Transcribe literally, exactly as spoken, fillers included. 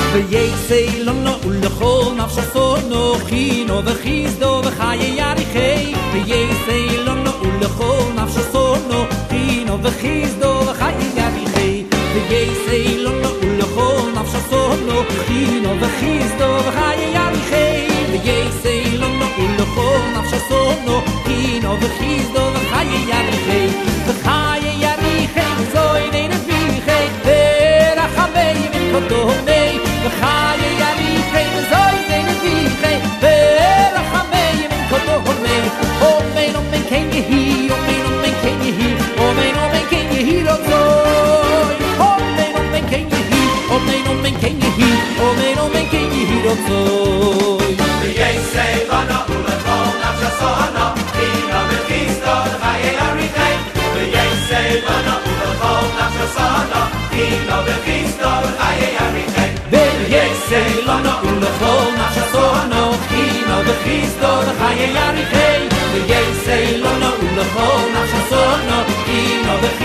ויצא לנו ולכל נפשנו חינו וחיסדו וחיי יריחי ויצא לנו ולכל נפשנו חינו וחיסדו וחיי יריחי ויצא לנו ולכל נפשנו חינו וחיסדו וחיי יריחי ויצא לנו ולכל נפשנו חינו וחיסדו וחיי יריחי וחיי יריחי זוי נביחי ורחמי מן קודמי וחיי יריחי וזוי נביחי ורחמי מן קודמי אומן אומן כן יהי אומן אומן כן יהי אומן אומן כן יהי רצוי אומן אומן כן יהי אומן אומן כן יהי אומן אומן כן יהי רצוי ויעשה לנו ולכל נפשנו חינו וחיסדו וחיי יריחי ויעשה לנו ולכל נפשנו חינו וחיסדו וחיי יריחי ויעשה לנו ולכל נפשנו חינו וחיסדו וחיי יריחי ויעשה לנו ולכל נפשנו חינו